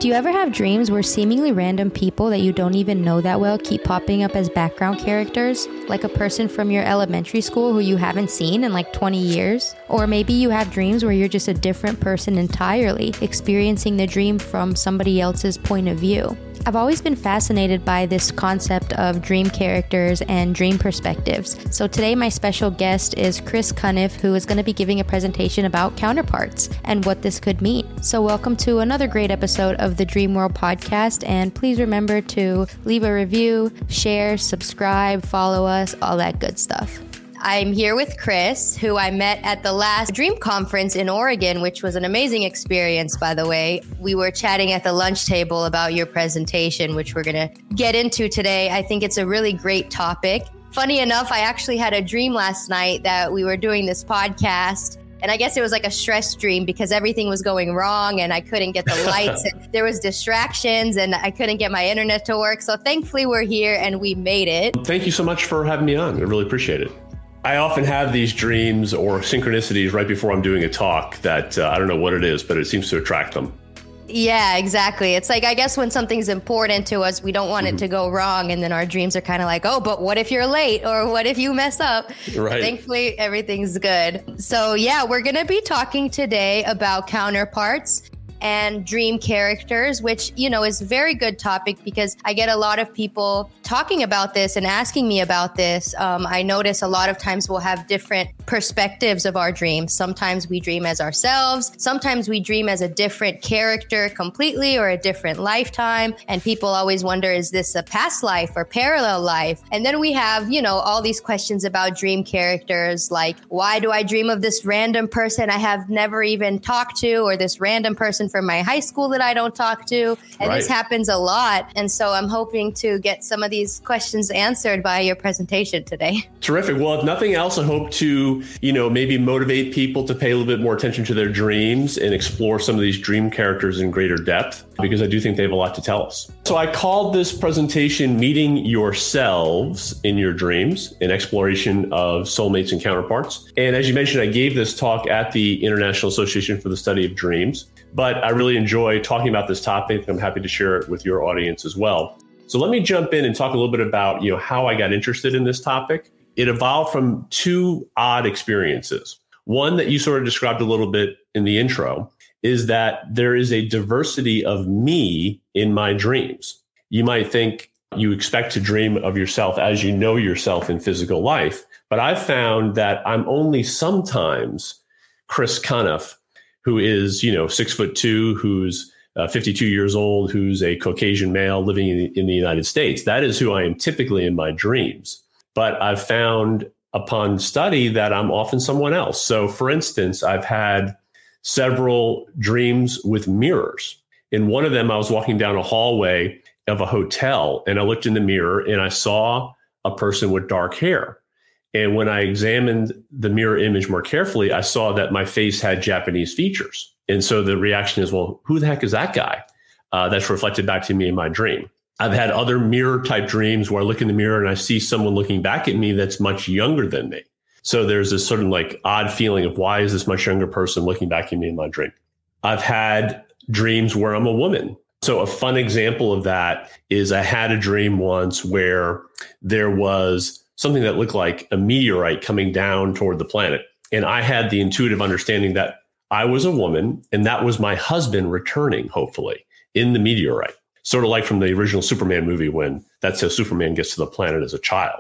Do you ever have dreams where seemingly random people that you don't even know that well keep popping up as background characters? Like a person from your elementary school who you haven't seen in like 20 years? Or maybe you have dreams where you're just a different person entirely, experiencing the dream from somebody else's point of view. I've always been fascinated by this concept of dream characters and dream perspectives. So today my special guest is Chris Cuniff, who is going to be giving a presentation about counterparts and what this could mean. So welcome to another great episode of the Dream World podcast, and please remember to leave a review, share, subscribe, follow us, all that good stuff. I'm here with Chris, who I met at the last Dream Conference in Oregon, which was an amazing experience, by the way. We were chatting at the lunch table about your presentation, which we're going to get into today. I think it's a really great topic. Funny enough, I actually had a dream last night that we were doing this podcast. And I guess it was like a stress dream because everything was going wrong and I couldn't get the lights and there was distractions and I couldn't get my internet to work. So thankfully we're here and we made it. Thank you so much for having me on. I really appreciate it. I often have these dreams or synchronicities right before I'm doing a talk that I don't know what it is, but it seems to attract them. Yeah, exactly. It's like, I guess when something's important to us, we don't want it to go wrong. And then our dreams are kind of like, oh, but what if you're late or what if you mess up? Right. Thankfully, everything's good. So yeah, we're going to be talking today about counterparts and dream characters, which, you know, is a very good topic because I get a lot of people talking about this and asking me about this. I notice a lot of times we'll have different perspectives of our dreams. Sometimes we dream as ourselves. Sometimes we dream as a different character completely or a different lifetime. And people always wonder, is this a past life or parallel life? And then we have, you know, all these questions about dream characters, like, why do I dream of this random person I have never even talked to, or this random person from my high school that I don't talk to? And This happens a lot. And so I'm hoping to get some of these questions answered by your presentation today. Terrific. Well, if nothing else, I hope to, maybe motivate people to pay a little bit more attention to their dreams and explore some of these dream characters in greater depth, because I do think they have a lot to tell us. So I called this presentation Meeting Yourselves in Your Dreams, an exploration of soulmates and counterparts. And as you mentioned, I gave this talk at the International Association for the Study of Dreams, but I really enjoy talking about this topic. I'm happy to share it with your audience as well. So let me jump in and talk a little bit about, how I got interested in this topic. It evolved from two odd experiences. One that you sort of described a little bit in the intro is that there is a diversity of me in my dreams. You might think you expect to dream of yourself as you know yourself in physical life, but I've found that I'm only sometimes Chris Cuniff, who is, 6'2", who's 52 years old, who's a Caucasian male living in the United States. That is who I am typically in my dreams. But I've found upon study that I'm often someone else. So for instance, I've had several dreams with mirrors. In one of them, I was walking down a hallway of a hotel and I looked in the mirror and I saw a person with dark hair. And when I examined the mirror image more carefully, I saw that my face had Japanese features. And so the reaction is, well, who the heck is that guy? That's reflected back to me in my dream. I've had other mirror type dreams where I look in the mirror and I see someone looking back at me that's much younger than me. So there's this sort of like odd feeling of, why is this much younger person looking back at me in my dream? I've had dreams where I'm a woman. So a fun example of that is I had a dream once where there was something that looked like a meteorite coming down toward the planet. And I had the intuitive understanding that I was a woman and that was my husband returning, hopefully, in the meteorite. Sort of like from the original Superman movie when that's how Superman gets to the planet as a child,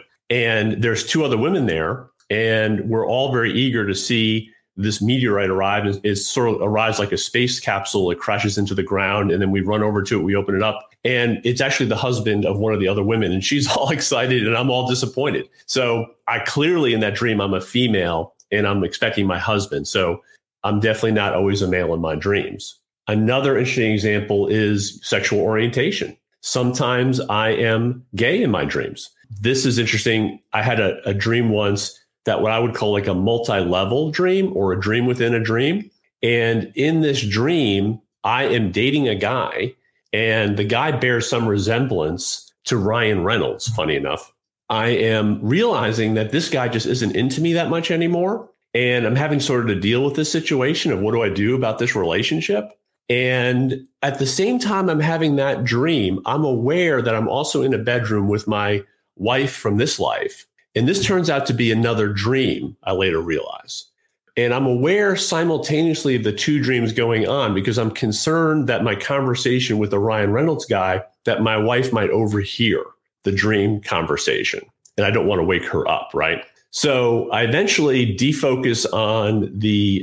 And there's two other women there and we're all very eager to see this meteorite arrive. It sort of arrives like a space capsule. It crashes into the ground and then we run over to it. We open it up and it's actually the husband of one of the other women and she's all excited and I'm all disappointed. So I clearly in that dream, I'm a female and I'm expecting my husband. So I'm definitely not always a male in my dreams. Another interesting example is sexual orientation. Sometimes I am gay in my dreams. This is interesting. I had a dream once that what I would call like a multi-level dream or a dream within a dream. And in this dream, I am dating a guy and the guy bears some resemblance to Ryan Reynolds, funny enough. I am realizing that this guy just isn't into me that much anymore. And I'm having sort of to deal with this situation of what do I do about this relationship? And at the same time I'm having that dream, I'm aware that I'm also in a bedroom with my wife from this life. And this turns out to be another dream, I later realize. And I'm aware simultaneously of the two dreams going on because I'm concerned that my conversation with the Ryan Reynolds guy, that my wife might overhear the dream conversation. And I don't want to wake her up, right? So I eventually defocus on the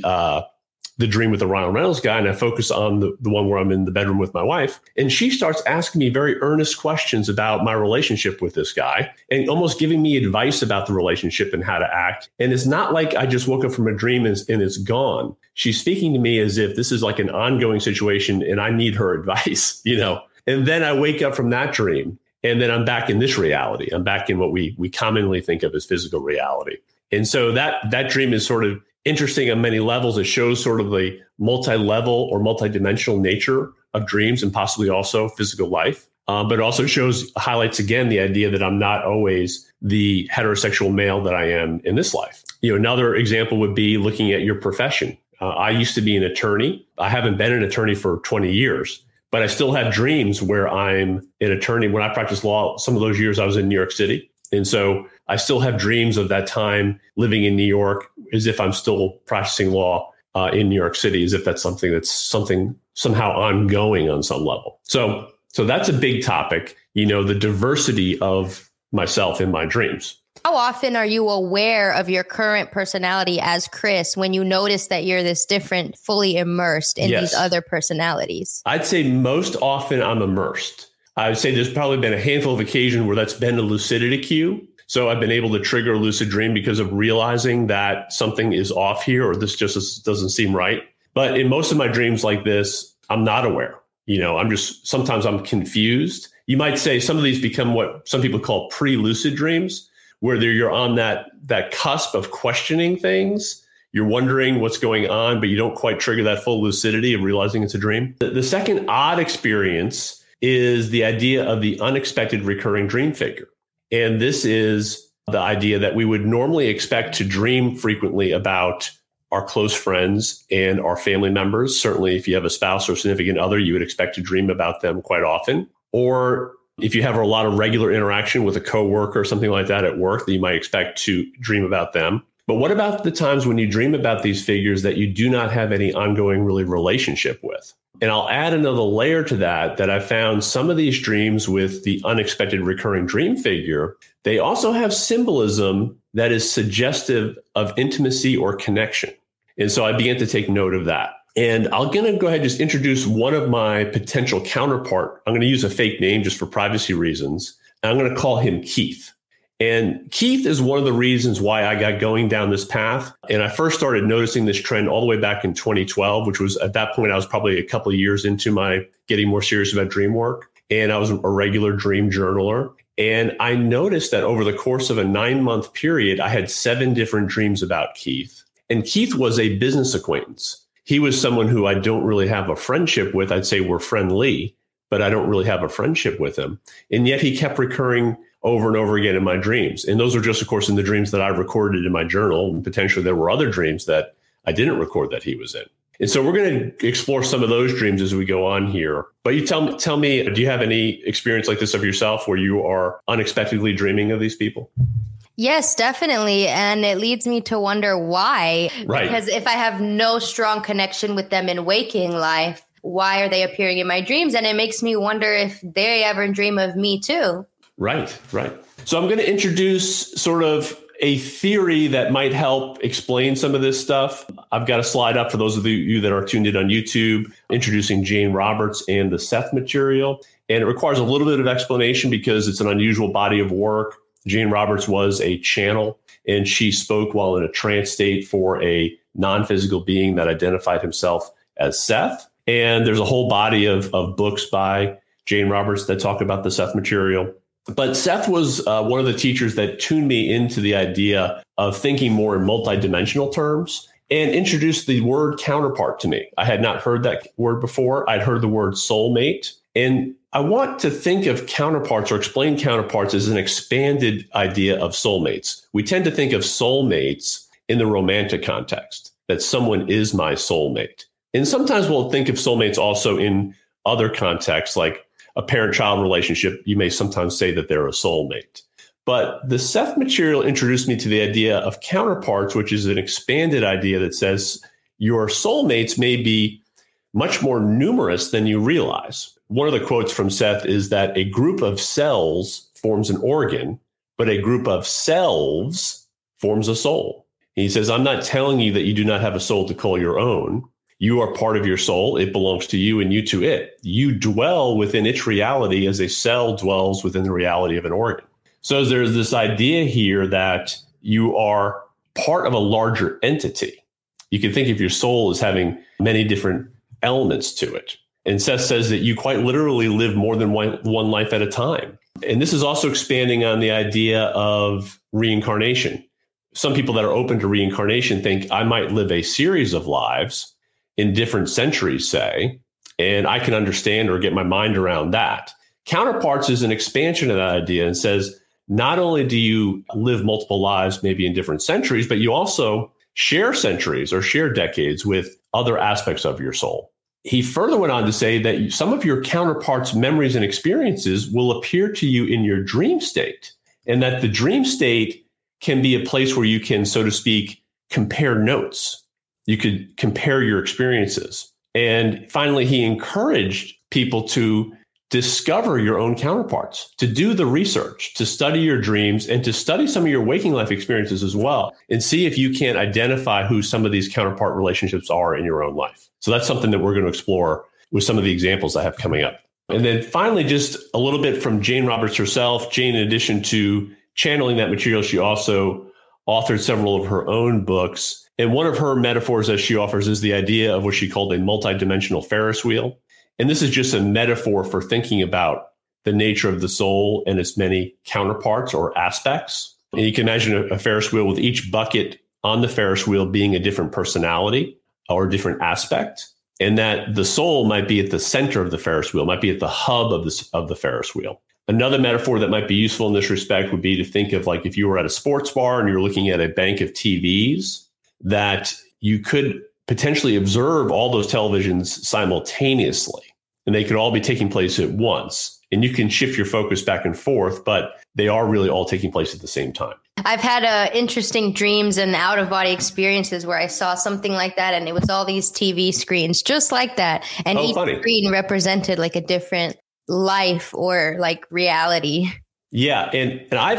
dream with the Ryan Reynolds guy, and I focus on the one where I'm in the bedroom with my wife. And she starts asking me very earnest questions about my relationship with this guy and almost giving me advice about the relationship and how to act. And it's not like I just woke up from a dream and it's gone. She's speaking to me as if this is like an ongoing situation and I need her advice, And then I wake up from that dream and then I'm back in this reality. I'm back in what we commonly think of as physical reality. And so that dream is sort of interesting on many levels. It shows sort of the multi-level or multi-dimensional nature of dreams and possibly also physical life. But it also highlights again the idea that I'm not always the heterosexual male that I am in this life. Another example would be looking at your profession. I used to be an attorney. I haven't been an attorney for 20 years, but I still have dreams where I'm an attorney. When I practiced law, some of those years I was in New York City. And so I still have dreams of that time living in New York as if I'm still practicing law in New York City, as if that's something somehow ongoing on some level. So that's a big topic, the diversity of myself in my dreams. How often are you aware of your current personality as Chris when you notice that you're this different, fully immersed in these other personalities? I'd say most often I'm immersed. I would say there's probably been a handful of occasions where that's been a lucidity cue. So I've been able to trigger a lucid dream because of realizing that something is off here or this just doesn't seem right. But in most of my dreams like this, I'm not aware. Sometimes I'm confused. You might say some of these become what some people call pre-lucid dreams, where you're on that cusp of questioning things. You're wondering what's going on, but you don't quite trigger that full lucidity of realizing it's a dream. The second odd experience is the idea of the unexpected recurring dream figure. And this is the idea that we would normally expect to dream frequently about our close friends and our family members. Certainly, if you have a spouse or significant other, you would expect to dream about them quite often. Or if you have a lot of regular interaction with a coworker or something like that at work, that you might expect to dream about them. But what about the times when you dream about these figures that you do not have any ongoing relationship with? And I'll add another layer to that I found some of these dreams with the unexpected recurring dream figure, they also have symbolism that is suggestive of intimacy or connection. And so I began to take note of that. And I'm going to go ahead and just introduce one of my potential counterpart. I'm going to use a fake name just for privacy reasons. And I'm going to call him Keith. And Keith is one of the reasons why I got going down this path. And I first started noticing this trend all the way back in 2012, which was at that point, I was probably a couple of years into my getting more serious about dream work. And I was a regular dream journaler. And I noticed that over the course of a 9-month period, I had 7 different dreams about Keith. And Keith was a business acquaintance. He was someone who I don't really have a friendship with. I'd say we're friendly, but I don't really have a friendship with him. And yet he kept recurring over and over again in my dreams. And those are just, of course, in the dreams that I recorded in my journal. And potentially there were other dreams that I didn't record that he was in. And so we're going to explore some of those dreams as we go on here. But you tell me, do you have any experience like this of yourself where you are unexpectedly dreaming of these people? Yes, definitely. And it leads me to wonder why. Right. Because if I have no strong connection with them in waking life, why are they appearing in my dreams? And it makes me wonder if they ever dream of me too. Right. So I'm going to introduce sort of a theory that might help explain some of this stuff. I've got a slide up for those of you that are tuned in on YouTube, introducing Jane Roberts and the Seth material. And it requires a little bit of explanation because it's an unusual body of work. Jane Roberts was a channel, and she spoke while in a trance state for a non-physical being that identified himself as Seth. And there's a whole body of books by Jane Roberts that talk about the Seth material. But Seth was one of the teachers that tuned me into the idea of thinking more in multidimensional terms and introduced the word counterpart to me. I had not heard that word before. I'd heard the word soulmate. And I want to think of counterparts or explain counterparts as an expanded idea of soulmates. We tend to think of soulmates in the romantic context, that someone is my soulmate. And sometimes we'll think of soulmates also in other contexts, like a parent-child relationship. You may sometimes say that they're a soulmate. But the Seth material introduced me to the idea of counterparts, which is an expanded idea that says your soulmates may be much more numerous than you realize. One of the quotes from Seth is that a group of cells forms an organ, but a group of selves forms a soul. He says, I'm not telling you that you do not have a soul to call your own. You are part of your soul. It belongs to you and you to it. You dwell within its reality as a cell dwells within the reality of an organ. So there's this idea here that you are part of a larger entity. You can think of your soul as having many different elements to it. And Seth says that you quite literally live more than one life at a time. And this is also expanding on the idea of reincarnation. Some people that are open to reincarnation think I might live a series of lives in different centuries, say, and I can understand or get my mind around that. Counterparts is an expansion of that idea and says, not only do you live multiple lives, maybe in different centuries, but you also share centuries or share decades with other aspects of your soul. He further went on to say that some of your counterparts' memories and experiences will appear to you in your dream state, and that the dream state can be a place where you can, so to speak, compare notes. You could compare your experiences. And finally, he encouraged people to discover your own counterparts, to do the research, to study your dreams, and to study some of your waking life experiences as well, and see if you can identify who some of these counterpart relationships are in your own life. So that's something that we're going to explore with some of the examples I have coming up. And then finally, just a little bit from Jane Roberts herself. Jane, in addition to channeling that material, she also authored several of her own books. And one of her metaphors that she offers is the idea of what she called a multidimensional Ferris wheel. And this is just a metaphor for thinking about the nature of the soul and its many counterparts or aspects. And you can imagine a Ferris wheel with each bucket on the Ferris wheel being a different personality or a different aspect. And that the soul might be at the center of the Ferris wheel, might be at the hub of the Ferris wheel. Another metaphor that might be useful in this respect would be to think of like if you were at a sports bar and you're looking at a bank of TVs, that you could potentially observe all those televisions simultaneously, and they could all be taking place at once. And you can shift your focus back and forth, but they are really all taking place at the same time. I've had interesting dreams and out-of-body experiences where I saw something like that, and it was all these TV screens just like that. And each screen represented like a different life or like reality. Yeah. And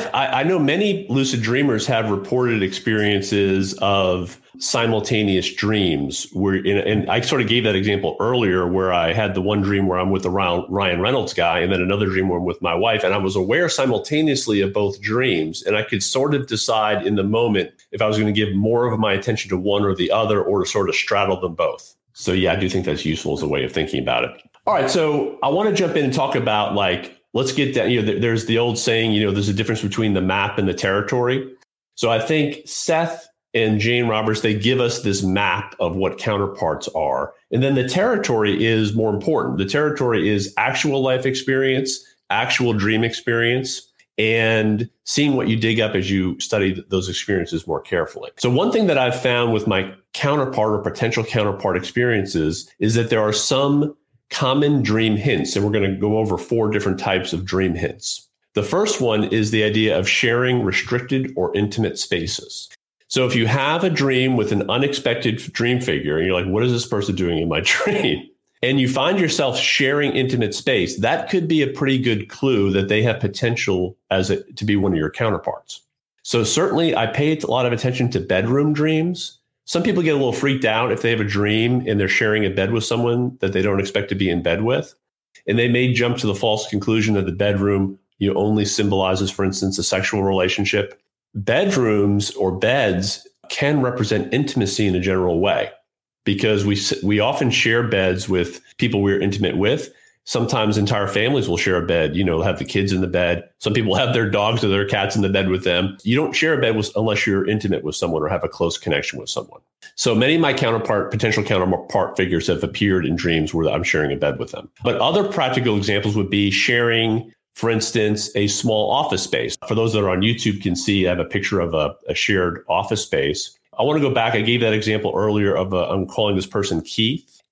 I know many lucid dreamers have reported experiences of simultaneous dreams where, and I sort of gave that example earlier where I had the one dream where I'm with the Ryan Reynolds guy and then another dream where I'm with my wife. And I was aware simultaneously of both dreams. And I could sort of decide in the moment if I was going to give more of my attention to one or the other or to sort of straddle them both. So yeah, I do think that's useful as a way of thinking about it. All right. So I want to jump in and talk about let's get down, there's the old saying, there's a difference between the map and the territory. So I think Seth and Jane Roberts, they give us this map of what counterparts are. And then the territory is more important. The territory is actual life experience, actual dream experience, and seeing what you dig up as you study those experiences more carefully. So one thing that I've found with my counterpart or potential counterpart experiences is that there are some common dream hints, and we're going to go over 4 different types of dream hints. The first one is the idea of sharing restricted or intimate spaces. So if you have a dream with an unexpected dream figure, and you're like, what is this person doing in my dream? And you find yourself sharing intimate space, that could be a pretty good clue that they have potential to be one of your counterparts. So certainly I pay a lot of attention to bedroom dreams. Some people get a little freaked out if they have a dream and they're sharing a bed with someone that they don't expect to be in bed with. And they may jump to the false conclusion that the bedroom only symbolizes, for instance, a sexual relationship. Bedrooms or beds can represent intimacy in a general way because we often share beds with people we're intimate with. Sometimes entire families will share a bed, have the kids in the bed. Some people have their dogs or their cats in the bed with them. You don't share a bed unless you're intimate with someone or have a close connection with someone. So many of my potential counterpart figures have appeared in dreams where I'm sharing a bed with them. But other practical examples would be sharing, for instance, a small office space. For those that are on YouTube can see, I have a picture of a shared office space. I want to go back. I gave that example earlier of I'm calling this person Keith.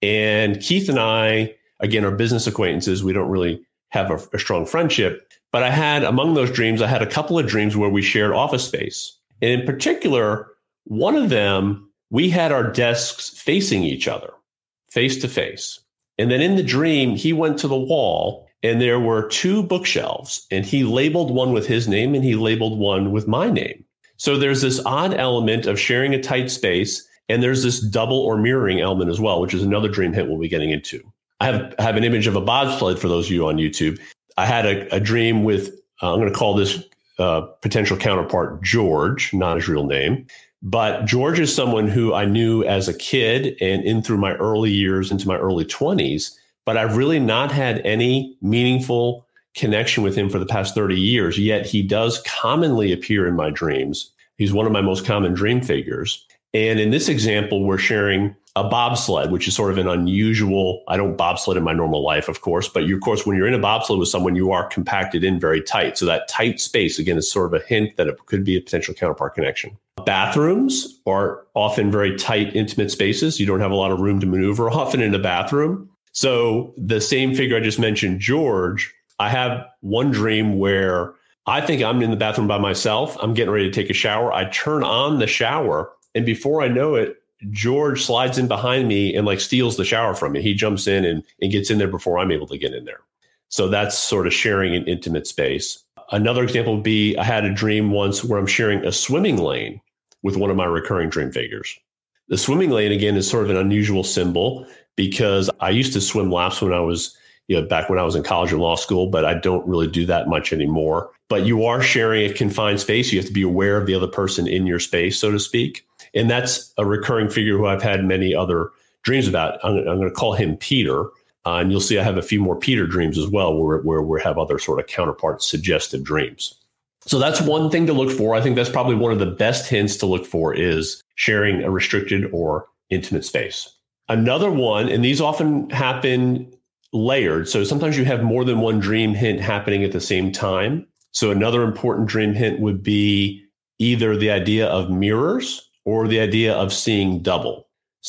And Keith and I, again, are business acquaintances. We don't really have a strong friendship. But among those dreams, I had a couple of dreams where we shared office space. And in particular, one of them, we had our desks facing each other, face to face. And then in the dream, he went to the wall and there were two bookshelves, and he labeled one with his name and he labeled one with my name. So there's this odd element of sharing a tight space, and there's this double or mirroring element as well, which is another dream hint we'll be getting into. I have an image of a bobsled for those of you on YouTube. I had a dream with, I'm going to call this potential counterpart George, not his real name. But George is someone who I knew as a kid and in through my early years into my early 20s, but I've really not had any meaningful connection with him for the past 30 years, yet he does commonly appear in my dreams. He's one of my most common dream figures. And in this example, we're sharing a bobsled, which is sort of an unusual, I don't bobsled in my normal life, of course, but of course, when you're in a bobsled with someone, you are compacted in very tight. So that tight space, again, is sort of a hint that it could be a potential counterpart connection. Bathrooms are often very tight, intimate spaces. You don't have a lot of room to maneuver, often in a bathroom. So the same figure I just mentioned, George, I have one dream where I think I'm in the bathroom by myself. I'm getting ready to take a shower. I turn on the shower, and before I know it, George slides in behind me and steals the shower from me. He jumps in and gets in there before I'm able to get in there. So that's sort of sharing an intimate space. Another example would be I had a dream once where I'm sharing a swimming lane with one of my recurring dream figures. The swimming lane, again, is sort of an unusual symbol because I used to swim laps when I was, back when I was in college and law school, but I don't really do that much anymore. But you are sharing a confined space. You have to be aware of the other person in your space, so to speak. And that's a recurring figure who I've had many other dreams about. I'm going to call him Peter. And you'll see I have a few more Peter dreams as well, where we have other sort of counterpart suggestive dreams. So that's one thing to look for. I think that's probably one of the best hints to look for is sharing a restricted or intimate space. Another one, and these often happen layered. So sometimes you have more than one dream hint happening at the same time. So another important dream hint would be either the idea of mirrors or the idea of seeing double.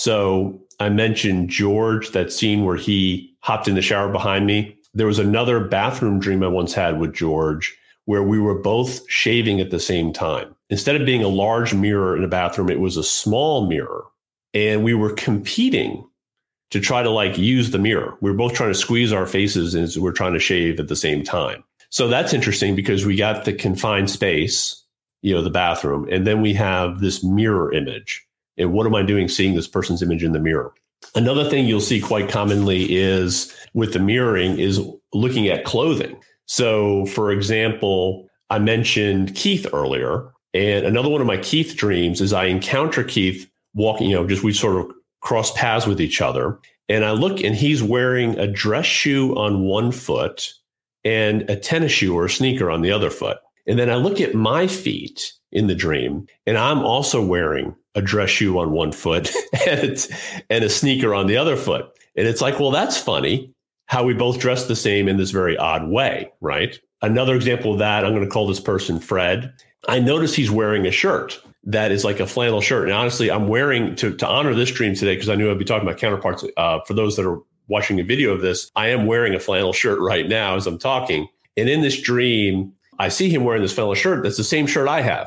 So I mentioned George, that scene where he hopped in the shower behind me. There was another bathroom dream I once had with George where we were both shaving at the same time. Instead of being a large mirror in a bathroom, it was a small mirror. And we were competing to try to use the mirror. We were both trying to squeeze our faces as we're trying to shave at the same time. So that's interesting because we got the confined space, the bathroom, and then we have this mirror image. And what am I doing seeing this person's image in the mirror? Another thing you'll see quite commonly is with the mirroring is looking at clothing. So for example, I mentioned Keith earlier, and another one of my Keith dreams is I encounter Keith walking, we sort of cross paths with each other. And I look and he's wearing a dress shoe on one foot and a tennis shoe or a sneaker on the other foot. And then I look at my feet in the dream, and I'm also wearing a dress shoe on one foot and a sneaker on the other foot. And it's well, that's funny how we both dress the same in this very odd way, right? Another example of that, I'm going to call this person Fred. I notice he's wearing a shirt that is like a flannel shirt. And honestly, I'm wearing, to honor this dream today, because I knew I'd be talking about counterparts. For those that are watching a video of this, I am wearing a flannel shirt right now as I'm talking. And in this dream, I see him wearing this flannel shirt. That's the same shirt I have.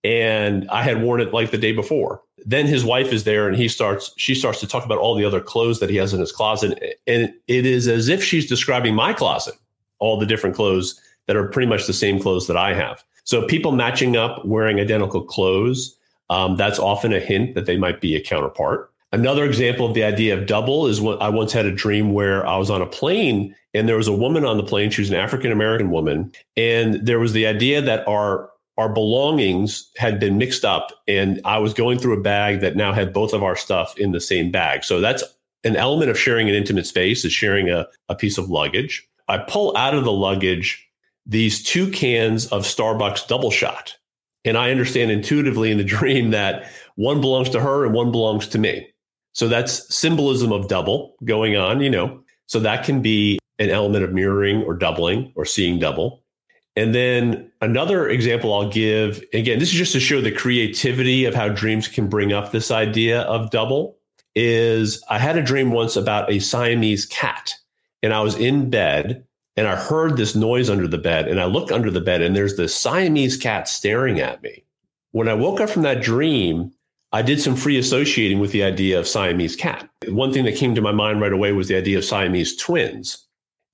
And I had worn it the day before. Then his wife is there and she starts to talk about all the other clothes that he has in his closet. And it is as if she's describing my closet, all the different clothes that are pretty much the same clothes that I have. So people matching up, wearing identical clothes, that's often a hint that they might be a counterpart. Another example of the idea of double is when I once had a dream where I was on a plane and there was a woman on the plane. She was an African-American woman. And there was the idea that our belongings had been mixed up, and I was going through a bag that now had both of our stuff in the same bag. So that's an element of sharing an intimate space, is sharing a piece of luggage. I pull out of the luggage these 2 cans of Starbucks Double Shot. And I understand intuitively in the dream that one belongs to her and one belongs to me. So that's symbolism of double going on, So that can be an element of mirroring or doubling or seeing double. And then another example I'll give, again, this is just to show the creativity of how dreams can bring up this idea of double, is I had a dream once about a Siamese cat, and I was in bed and I heard this noise under the bed, and I looked under the bed and there's this Siamese cat staring at me. When I woke up from that dream, I did some free associating with the idea of Siamese cat. One thing that came to my mind right away was the idea of Siamese twins.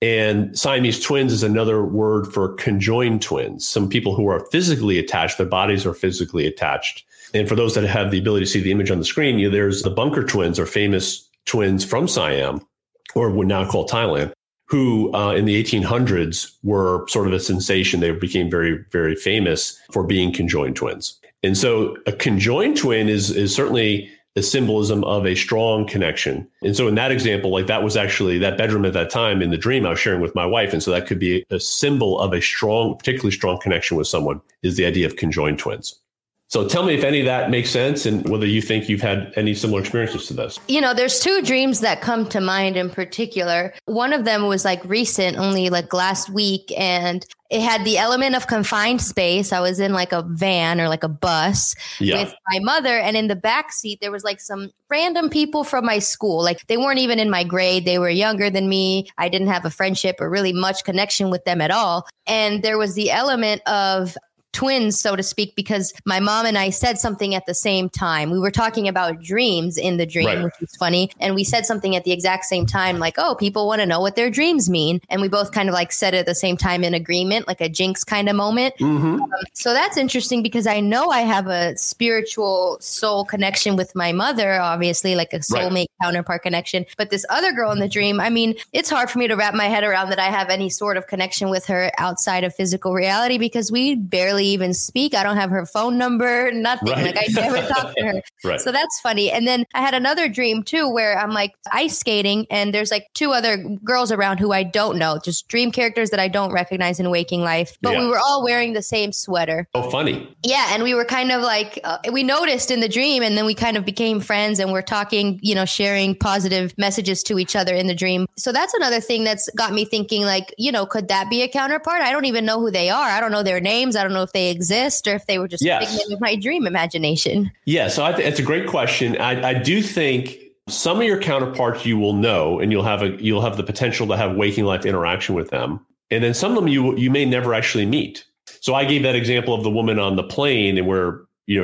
And Siamese twins is another word for conjoined twins. Some people who are physically attached, their bodies are physically attached. And for those that have the ability to see the image on the screen, there's the Bunker twins, or famous twins from Siam, or what now called Thailand, who in the 1800s were sort of a sensation. They became very, very famous for being conjoined twins. And so a conjoined twin is certainly a symbolism of a strong connection. And so in that example, like that was actually that bedroom at that time in the dream I was sharing with my wife. And so that could be a symbol of a strong, particularly strong connection with someone, is the idea of conjoined twins. So tell me if any of that makes sense and whether you think you've had any similar experiences to this. There's two dreams that come to mind in particular. One of them was like recent, only like last week, and it had the element of confined space. I was in like a van or like a bus with my mother, and in the back seat, there was like some random people from my school. Like they weren't even in my grade. They were younger than me. I didn't have a friendship or really much connection with them at all. And there was the element of twins, so to speak, because my mom and I said something at the same time. We were talking about dreams in the dream, which is funny. And we said something at the exact same time, like, oh, people want to know what their dreams mean. And we both kind of like said it at the same time in agreement, like a jinx kind of moment. Mm-hmm. So that's interesting because I know I have a spiritual soul connection with my mother, obviously, like a soulmate counterpart connection. But this other girl in the dream, I mean, it's hard for me to wrap my head around that I have any sort of connection with her outside of physical reality because we barely even speak. I don't have her phone number, nothing. Like I never talked to her. So that's funny. And then I had another dream too, where I'm like ice skating and there's like two other girls around who I don't know, just dream characters that I don't recognize in waking life. But we were all wearing the same sweater. Oh, funny. Yeah. And we were kind of like, we noticed in the dream and then we kind of became friends and we're talking, sharing positive messages to each other in the dream. So that's another thing that's got me thinking like, could that be a counterpart? I don't even know who they are. I don't know their names. I don't know if they exist or if they were just a figment of my dream imagination. Yeah, so it's a great question. I do think some of your counterparts you will know, and you'll have the potential to have waking life interaction with them, and then some of them you may never actually meet. So I gave that example of the woman on the plane, and where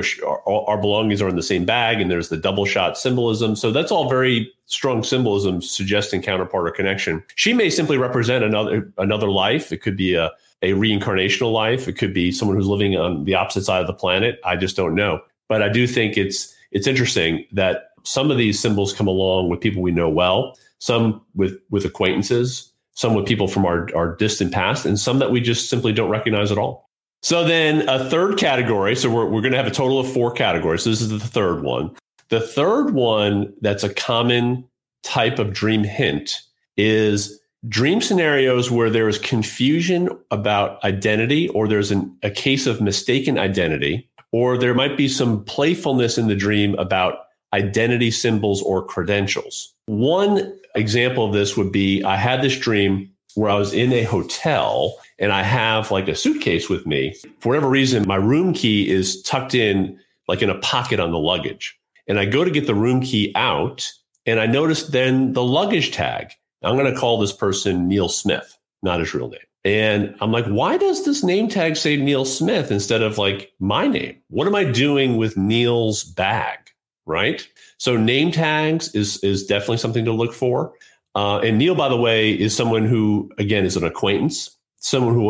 our belongings are in the same bag, and there's the double shot symbolism. So that's all very strong symbolism suggesting counterpart or connection. She may simply represent another life. It could be a reincarnational life. It could be someone who's living on the opposite side of the planet. I just don't know. But I do think it's interesting that some of these symbols come along with people we know well, some with acquaintances, some with people from our distant past, and some that we just simply don't recognize at all. So then a third category. So we're going to have a total of 4 categories. So this is the third one. The third one that's a common type of dream hint is dream scenarios where there is confusion about identity, or there's a case of mistaken identity, or there might be some playfulness in the dream about identity symbols or credentials. One example of this would be I had this dream where I was in a hotel and I have like a suitcase with me. For whatever reason, my room key is tucked in like in a pocket on the luggage. And I go to get the room key out and I noticed then the luggage tag. I'm going to call this person Neil Smith, not his real name. And I'm like, why does this name tag say Neil Smith instead of like my name? What am I doing with Neil's bag? Right. So name tags is definitely something to look for. And Neil, by the way, is someone who, again, is an acquaintance, someone who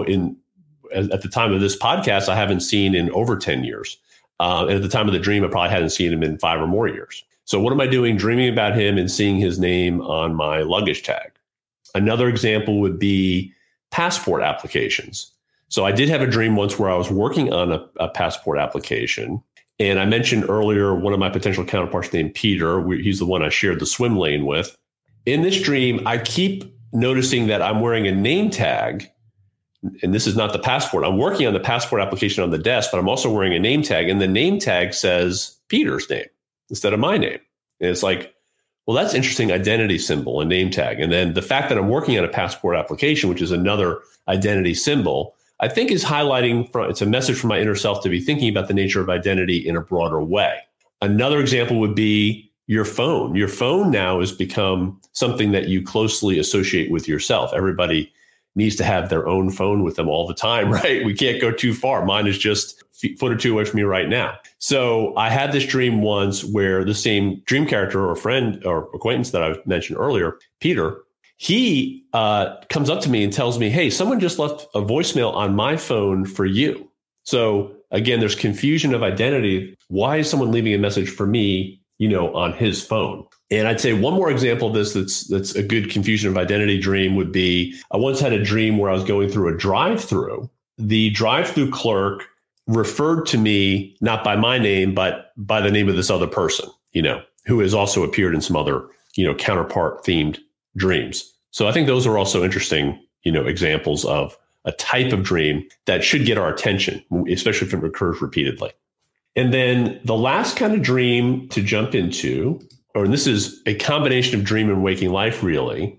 at the time of this podcast, I haven't seen in over 10 years. And at the time of the dream, I probably hadn't seen him in 5 or more years. So what am I doing? Dreaming about him and seeing his name on my luggage tag. Another example would be passport applications. So I did have a dream once where I was working on a passport application. And I mentioned earlier, one of my potential counterparts named Peter. He's the one I shared the swim lane with. In this dream, I keep noticing that I'm wearing a name tag. And this is not the passport. I'm working on the passport application on the desk, but I'm also wearing a name tag. And the name tag says Peter's name instead of my name. And it's like, well, that's interesting identity symbol, a name tag. And then the fact that I'm working on a passport application, which is another identity symbol, I think is highlighting, it's a message from my inner self to be thinking about the nature of identity in a broader way. Another example would be your phone. Your phone now has become something that you closely associate with yourself. Everybody needs to have their own phone with them all the time, right? We can't go too far. Mine is just a foot or two away from me right now. So I had this dream once where the same dream character or friend or acquaintance that I mentioned earlier, Peter, he comes up to me and tells me, hey, someone just left a voicemail on my phone for you. So again, there's confusion of identity. Why is someone leaving a message for me, on his phone? And I'd say one more example of this that's a good confusion of identity dream would be, I once had a dream where I was going through a drive-through. The drive-through clerk referred to me not by my name, but by the name of this other person, who has also appeared in some other, counterpart themed dreams. So I think those are also interesting, examples of a type of dream that should get our attention, especially if it recurs repeatedly. And then the last kind of dream to jump into, and this is a combination of dream and waking life really,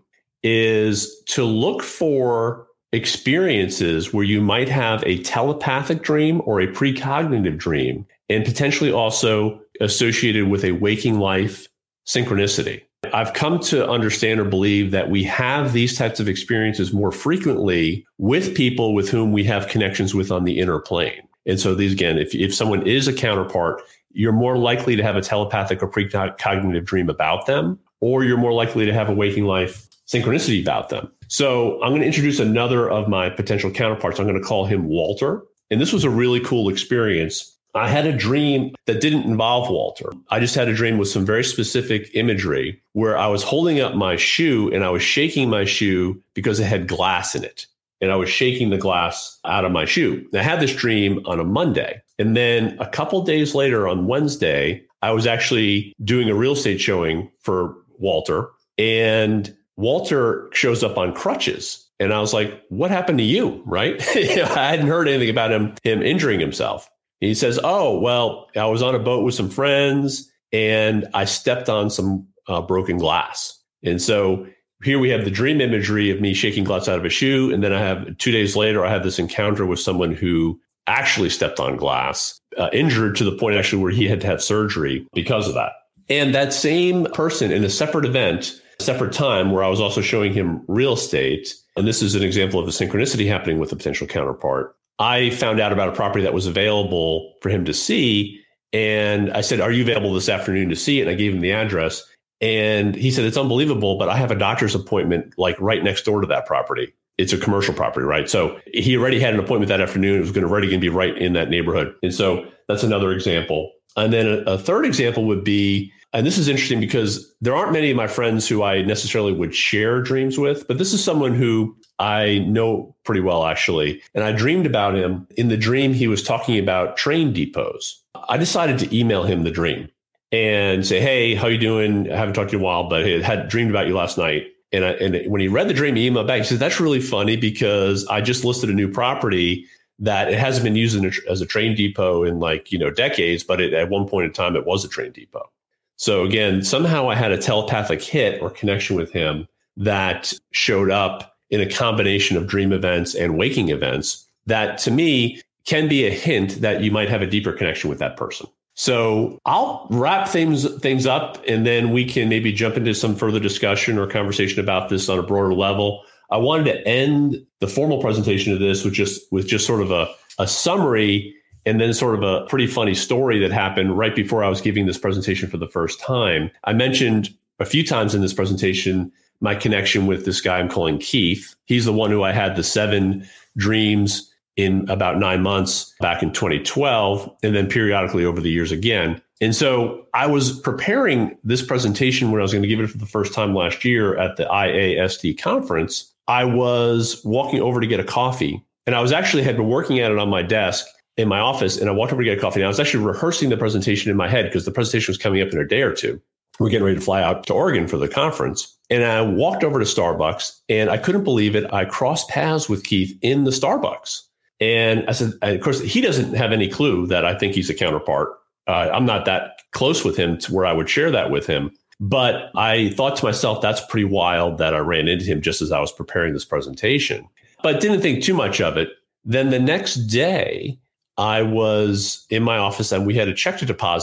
is to look for experiences where you might have a telepathic dream or a precognitive dream, and potentially also associated with a waking life synchronicity. I've come to understand or believe that we have these types of experiences more frequently with people with whom we have connections with on the inner plane. And so these, again, if someone is a counterpart, you're more likely to have a telepathic or precognitive dream about them, or you're more likely to have a waking life synchronicity about them. So I'm going to introduce another of my potential counterparts. I'm going to call him Walter. And this was a really cool experience. I had a dream that didn't involve Walter. I just had a dream with some very specific imagery where I was holding up my shoe and I was shaking my shoe because it had glass in it. And I was shaking the glass out of my shoe. And I had this dream on a Monday. And then a couple days later on Wednesday, I was actually doing a real estate showing for Walter. And Walter shows up on crutches. And I was like, what happened to you? Right? I hadn't heard anything about him injuring himself. He says, oh, well, I was on a boat with some friends and I stepped on some broken glass. And so here we have the dream imagery of me shaking glass out of a shoe. And then I have 2 days later, I have this encounter with someone who actually stepped on glass, injured to the point actually where he had to have surgery because of that. And that same person in a separate event, separate time where I was also showing him real estate. And this is an example of a synchronicity happening with a potential counterpart. I found out about a property that was available for him to see. And I said, are you available this afternoon to see it? And I gave him the address. And he said, it's unbelievable, but I have a doctor's appointment like right next door to that property. It's a commercial property, right? So he already had an appointment that afternoon. It was already going to be right in that neighborhood. And so that's another example. And then a third example would be, and this is interesting because there aren't many of my friends who I necessarily would share dreams with, but this is someone who I know pretty well, actually. And I dreamed about him. In the dream, he was talking about train depots. I decided to email him the dream and say, hey, how you doing? I haven't talked to you in a while, but I had dreamed about you last night. And when he read the dream, he emailed back. He said, that's really funny because I just listed a new property that it hasn't been used as a train depot in decades, but at one point in time, it was a train depot. So again, somehow I had a telepathic hit or connection with him that showed up in a combination of dream events and waking events that to me can be a hint that you might have a deeper connection with that person. So I'll wrap things up and then we can maybe jump into some further discussion or conversation about this on a broader level. I wanted to end the formal presentation of this with just sort of a summary and then sort of a pretty funny story that happened right before I was giving this presentation for the first time. I mentioned a few times in this presentation my connection with this guy I'm calling Keith. He's the one who I had the 7 dreams in about 9 months back in 2012, and then periodically over the years again. And so I was preparing this presentation when I was going to give it for the first time last year at the IASD conference. I was walking over to get a coffee, and I was actually had been working at it on my desk in my office, and I walked over to get a coffee. And I was actually rehearsing the presentation in my head because the presentation was coming up in a day or two. We're getting ready to fly out to Oregon for the conference. And I walked over to Starbucks, and I couldn't believe it. I crossed paths with Keith in the Starbucks. And I said, and of course, he doesn't have any clue that I think he's a counterpart. I'm not that close with him to where I would share that with him. But I thought to myself, that's pretty wild that I ran into him just as I was preparing this presentation, but didn't think too much of it. Then the next day, I was in my office and we had a check to deposit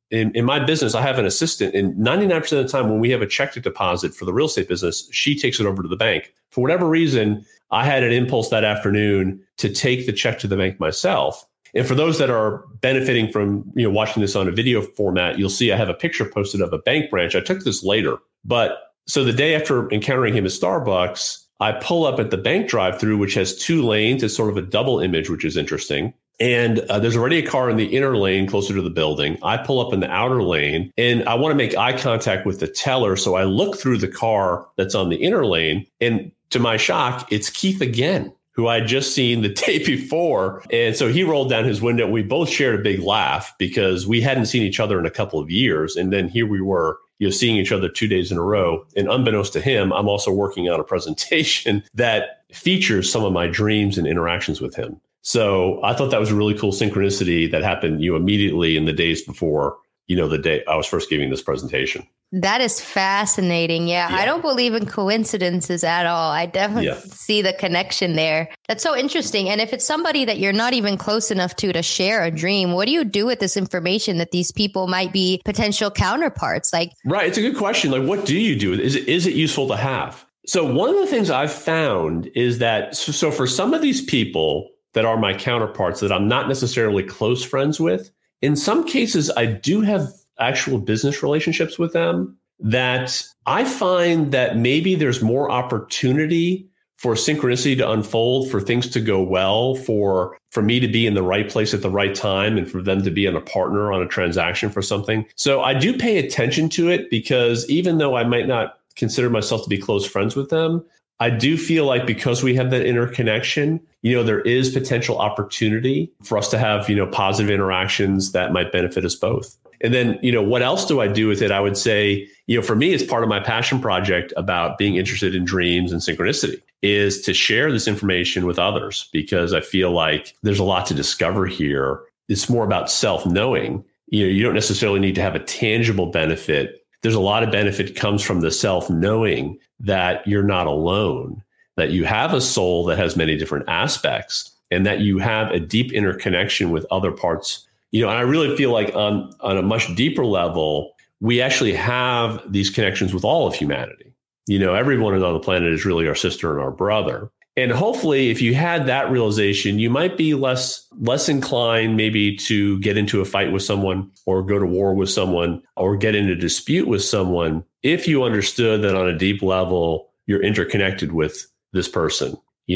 in my business, I have an assistant, and 99% of the time when we have a check to deposit for the real estate business, she takes it over to the bank. For whatever reason, I had an impulse that afternoon to take the check to the bank myself. And for those that are benefiting from watching this on a video format, you'll see I have a picture posted of a bank branch. I took this later, but so the day after encountering him at Starbucks, I pull up at the bank drive-through, which has 2 lanes. It's sort of a double image, which is interesting. And there's already a car in the inner lane closer to the building. I pull up in the outer lane and I want to make eye contact with the teller. So I look through the car that's on the inner lane. And to my shock, it's Keith again, who I'd just seen the day before. And so he rolled down his window. We both shared a big laugh because we hadn't seen each other in a couple of years. And then here we were, seeing each other 2 days in a row. And unbeknownst to him, I'm also working on a presentation that features some of my dreams and interactions with him. So I thought that was a really cool synchronicity that happened, immediately in the days before, the day I was first giving this presentation. That is fascinating. Yeah. I don't believe in coincidences at all. I definitely see the connection there. That's so interesting. And if it's somebody that you're not even close enough to share a dream, what do you do with this information that these people might be potential counterparts? Right. It's a good question. What do you do? Is it useful to have? So one of the things I've found is that, so for some of these people that are my counterparts that I'm not necessarily close friends with, in some cases, I do have actual business relationships with them that I find that maybe there's more opportunity for synchronicity to unfold, for things to go well, for me to be in the right place at the right time, and for them to be a partner on a transaction for something. So I do pay attention to it because even though I might not consider myself to be close friends with them, I do feel like because we have that interconnection, there is potential opportunity for us to have, positive interactions that might benefit us both. And then, what else do I do with it? I would say, for me, it's part of my passion project about being interested in dreams and synchronicity is to share this information with others, because I feel like there's a lot to discover here. It's more about self-knowing. You don't necessarily need to have a tangible benefit. There's a lot of benefit comes from the self-knowing that you're not alone, that you have a soul that has many different aspects, and that you have a deep interconnection with other parts. And I really feel like on a much deeper level, we actually have these connections with all of humanity. Everyone on the planet is really our sister and our brother. And hopefully, if you had that realization, you might be less inclined maybe to get into a fight with someone or go to war with someone or get into a dispute with someone if you understood that on a deep level, you're interconnected with this person,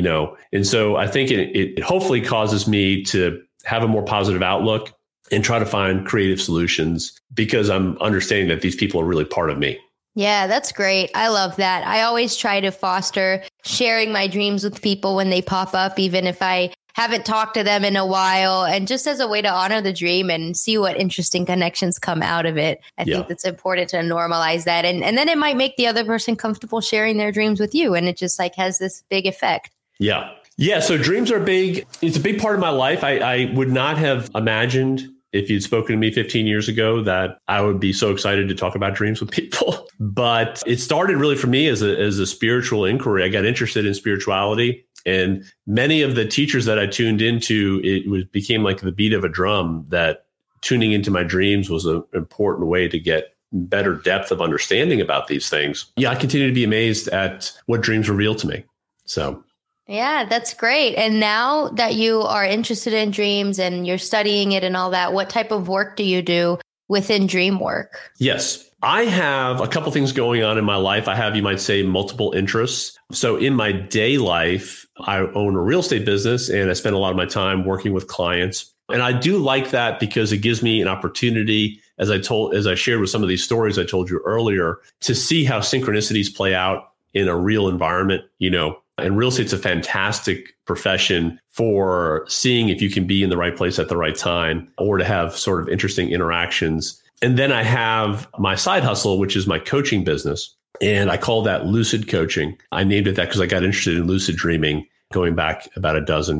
And so I think it hopefully causes me to have a more positive outlook and try to find creative solutions because I'm understanding that these people are really part of me. Yeah, that's great. I love that. I always try to foster sharing my dreams with people when they pop up, even if I haven't talked to them in a while, and just as a way to honor the dream and see what interesting connections come out of it. I think it's important to normalize that. And then it might make the other person comfortable sharing their dreams with you. And it just has this big effect. Yeah. Yeah. So dreams are big. It's a big part of my life. I would not have imagined if you'd spoken to me 15 years ago that I would be so excited to talk about dreams with people. But it started really for me as a spiritual inquiry. I got interested in spirituality, and many of the teachers that I tuned into, became like the beat of a drum that tuning into my dreams was an important way to get better depth of understanding about these things. Yeah, I continue to be amazed at what dreams reveal to me. So. Yeah, that's great. And now that you are interested in dreams and you're studying it and all that, what type of work do you do within dream work? Yes, I have a couple things going on in my life. I have, you might say, multiple interests. So in my day life, I own a real estate business and I spend a lot of my time working with clients. And I do like that because it gives me an opportunity, as I shared with some of these stories I told you earlier, to see how synchronicities play out in a real environment, And real estate's a fantastic profession for seeing if you can be in the right place at the right time or to have sort of interesting interactions. And then I have my side hustle, which is my coaching business. And I call that Lucid Coaching. I named it that because I got interested in lucid dreaming going back about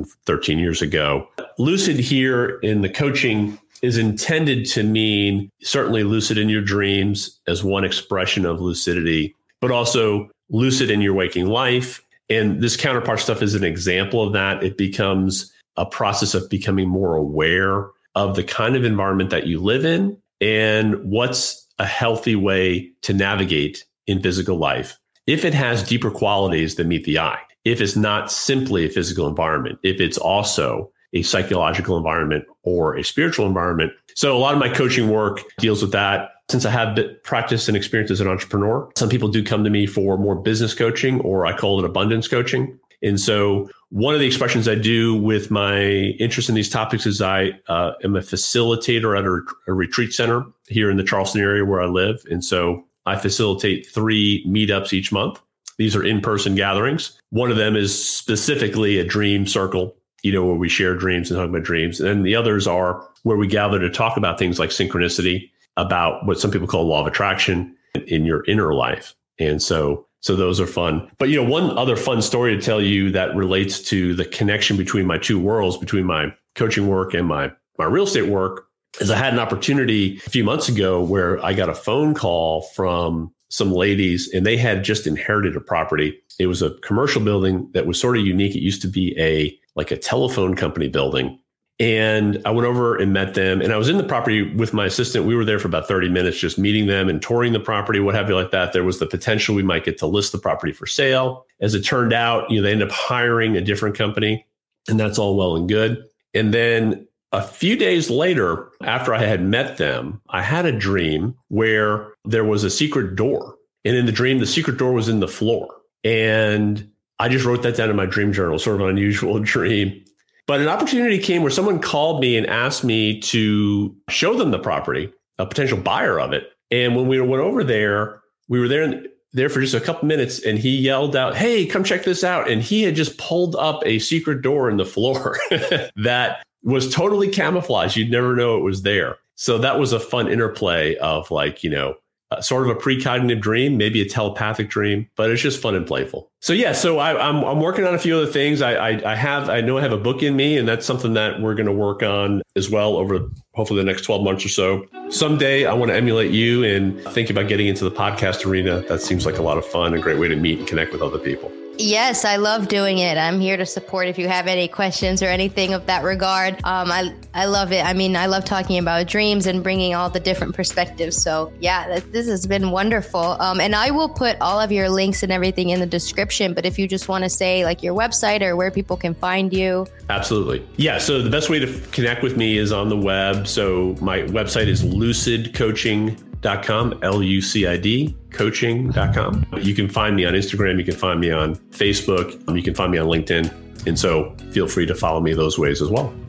13 years ago. Lucid here in the coaching is intended to mean certainly lucid in your dreams as one expression of lucidity, but also lucid in your waking life. And this counterpart stuff is an example of that. It becomes a process of becoming more aware of the kind of environment that you live in and what's a healthy way to navigate in physical life if it has deeper qualities that meet the eye, if it's not simply a physical environment, if it's also a psychological environment or a spiritual environment. So a lot of my coaching work deals with that. Since I have practice and experience as an entrepreneur, some people do come to me for more business coaching, or I call it abundance coaching. And so one of the expressions I do with my interest in these topics is I am a facilitator at a retreat center here in the Charleston area where I live. And so I facilitate 3 meetups each month. These are in-person gatherings. One of them is specifically a dream circle, where we share dreams and talk about dreams. And the others are where we gather to talk about things like synchronicity, about what some people call law of attraction in your inner life. And so those are fun. But, one other fun story to tell you that relates to the connection between my 2 worlds, between my coaching work and my real estate work, is I had an opportunity a few months ago where I got a phone call from some ladies, and they had just inherited a property. It was a commercial building that was sort of unique. It used to be a telephone company building. And I went over and met them, and I was in the property with my assistant. We were there for about 30 minutes, just meeting them and touring the property, what have you like that. There was the potential we might get to list the property for sale. As it turned out, they ended up hiring a different company, and that's all well and good. And then a few days later, after I had met them, I had a dream where there was a secret door. And in the dream, the secret door was in the floor. And I just wrote that down in my dream journal, sort of an unusual dream. But an opportunity came where someone called me and asked me to show them the property, a potential buyer of it. And when we went over there, we were there for just a couple minutes, and he yelled out, "Hey, come check this out." And he had just pulled up a secret door in the floor that was totally camouflaged. You'd never know it was there. So that was a fun interplay of sort of a precognitive dream, maybe a telepathic dream, but it's just fun and playful. So I'm working on a few other things. I know I have a book in me, and that's something that we're going to work on as well over hopefully the next 12 months or so. Someday I want to emulate you and think about getting into the podcast arena. That seems like a lot of fun, a great way to meet and connect with other people. Yes, I love doing it. I'm here to support if you have any questions or anything of that regard. I love it. I mean, I love talking about dreams and bringing all the different perspectives. So yeah, this has been wonderful. And I will put all of your links and everything in the description. But if you just want to say your website or where people can find you. Absolutely. Yeah. So the best way to connect with me is on the web. So my website is lucidcoaching.com, LUCID coaching.com. You can find me on Instagram. You can find me on Facebook. You can find me on LinkedIn. And so feel free to follow me those ways as well.